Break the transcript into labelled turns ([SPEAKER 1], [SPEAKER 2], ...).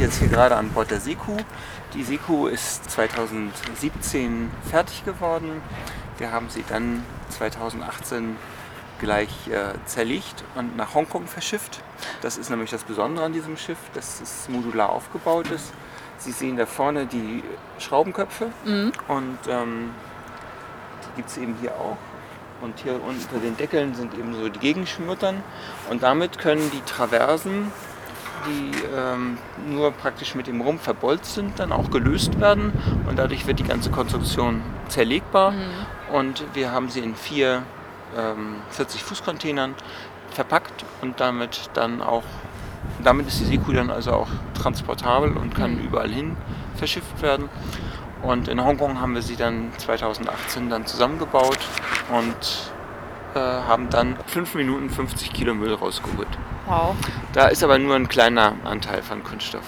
[SPEAKER 1] jetzt hier gerade an Bord der Seekuh. Die Seekuh ist 2017 fertig geworden. Wir haben sie dann 2018 gleich zerlegt und nach Hongkong verschifft. Das ist nämlich das Besondere an diesem Schiff, dass es modular aufgebaut ist. Sie sehen da vorne die Schraubenköpfe und die gibt es eben hier auch. Und hier unter den Deckeln sind eben so die Gegenschmuttern und damit können die Traversen, die nur praktisch mit dem Rumpf verbolzt sind, dann auch gelöst werden und dadurch wird die ganze Konstruktion zerlegbar und wir haben sie in 4 40-Fuß-Containern verpackt und damit ist die Seekuh dann also auch transportabel und kann überall hin verschifft werden. Und in Hongkong haben wir sie dann 2018 dann zusammengebaut und haben dann 5 Minuten 50 Kilo Müll rausgeholt.
[SPEAKER 2] Wow.
[SPEAKER 1] Da ist aber nur ein kleiner Anteil von Kunststoff.